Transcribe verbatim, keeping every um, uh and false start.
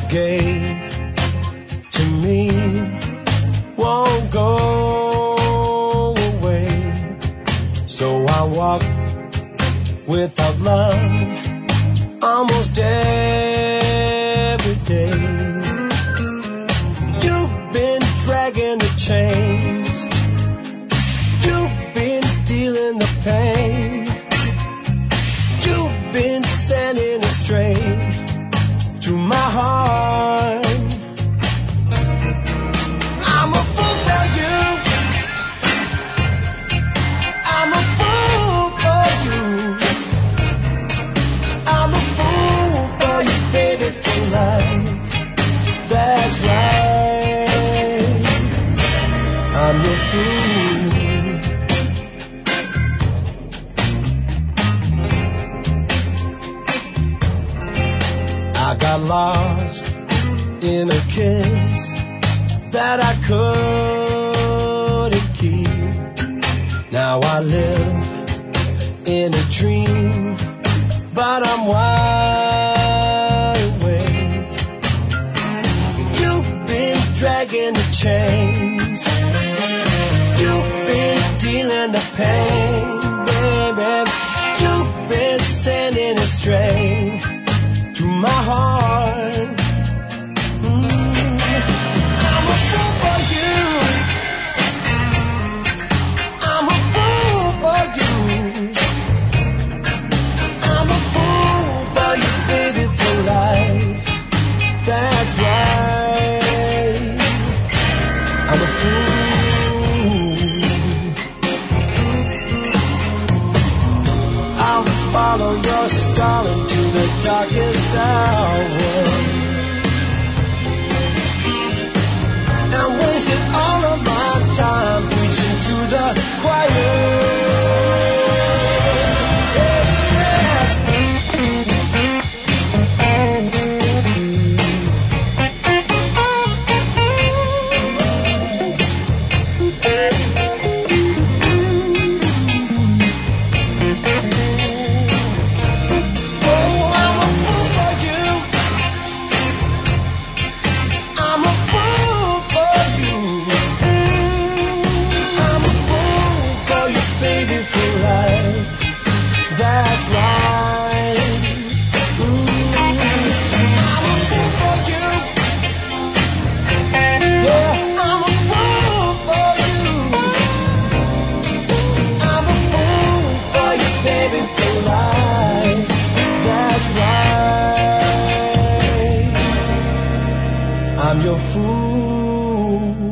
gave to me won't go away. So I walk without love almost every day. You've been dragging the chains, you've been dealing the pain, you've been sending it straight to my heart. I'm a fool for you, I'm a fool for you, I'm a fool for you, baby, for life. That's right, I'm your fool. I got lost in a kiss that I couldn't keep. Now I live in a dream, but I'm wide awake. You've been dragging the chains, you've been dealing the pain, baby. You've been sending it straight to my heart. Mm. I'm a fool for you, I'm a fool for you, I'm a fool for you, baby, for life. That's right, I'm a fool. I'll follow your star into the darkest hour and wasted all of my time preaching to the choir. I'm your fool.